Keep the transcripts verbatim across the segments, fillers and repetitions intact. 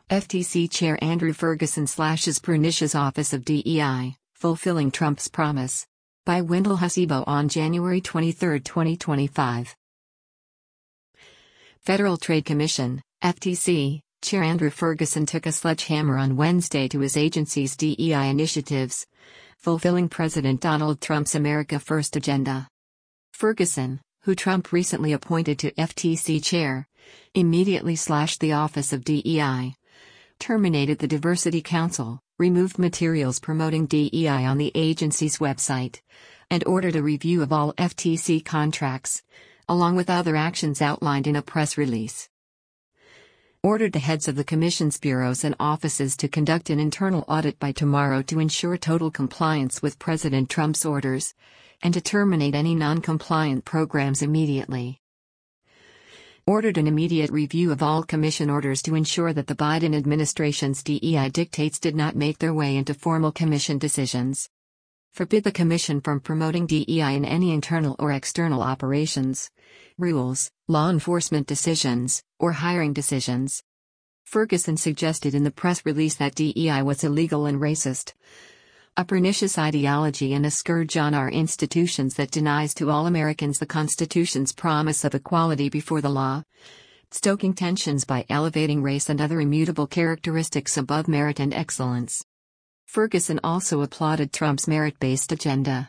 F T C Chair Andrew Ferguson slashes pernicious Office of D E I, fulfilling Trump's promise. By Wendell Hasibo on January twenty-third, twenty twenty-five. Federal Trade Commission, F T C, Chair Andrew Ferguson took a sledgehammer on Wednesday to his agency's D E I initiatives, fulfilling President Donald Trump's America First agenda. Ferguson, who Trump recently appointed to F T C chair, immediately slashed the Office of D E I, terminated the Diversity Council, removed materials promoting D E I on the agency's website, and ordered a review of all F T C contracts, along with other actions outlined in a press release. Ordered the heads of the Commission's bureaus and offices to conduct an internal audit by tomorrow to ensure total compliance with President Trump's orders, and to terminate any non-compliant programs immediately. Ordered an immediate review of all Commission orders to ensure that the Biden administration's D E I dictates did not make their way into formal Commission decisions. Forbid the Commission from promoting D E I in any internal or external operations, rules, law enforcement decisions, or hiring decisions. Ferguson suggested in the press release that D E I was illegal and racist, a pernicious ideology and a scourge on our institutions that denies to all Americans the Constitution's promise of equality before the law, stoking tensions by elevating race and other immutable characteristics above merit and excellence. Ferguson also applauded Trump's merit-based agenda.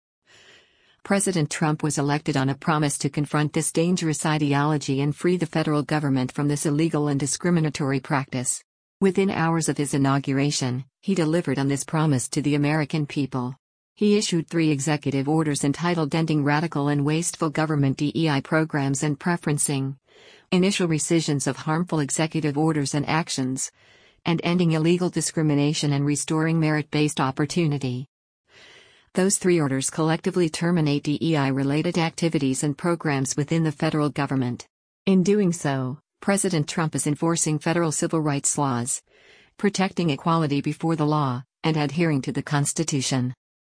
President Trump was elected on a promise to confront this dangerous ideology and free the federal government from this illegal and discriminatory practice. Within hours of his inauguration, he delivered on this promise to the American people. He issued three executive orders entitled Ending Radical and Wasteful Government D E I Programs and Preferencing, Initial Rescissions of Harmful Executive Orders and Actions, and Ending Illegal Discrimination and Restoring Merit-Based Opportunity. Those three orders collectively terminate D E I-related activities and programs within the federal government. In doing so, President Trump is enforcing federal civil rights laws, protecting equality before the law, and adhering to the Constitution.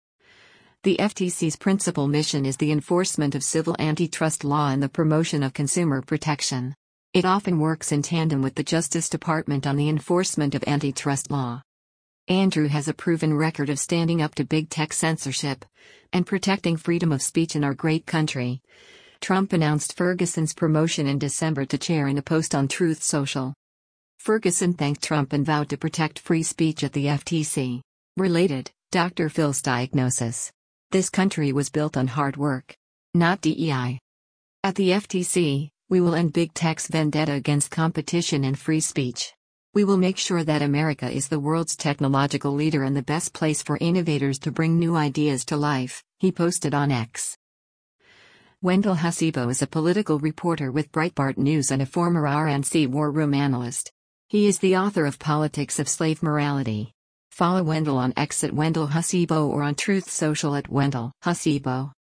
The F T C's principal mission is the enforcement of civil antitrust law and the promotion of consumer protection. It often works in tandem with the Justice Department on the enforcement of antitrust law. Andrew has a proven record of standing up to big tech censorship and protecting freedom of speech in our great country. Trump announced Ferguson's promotion in December to chair in a post on Truth Social. Ferguson thanked Trump and vowed to protect free speech at the F T C. Related, Doctor Phil's diagnosis. This country was built on hard work, not D E I. At the F T C, we will end big tech's vendetta against competition and free speech. We will make sure that America is the world's technological leader and the best place for innovators to bring new ideas to life, he posted on X. Wendell Hasibo is a political reporter with Breitbart News and a former R N C war room analyst. He is the author of Politics of Slave Morality. Follow Wendell on X at Wendell Hasibo or on Truth Social at Wendell Hasibo.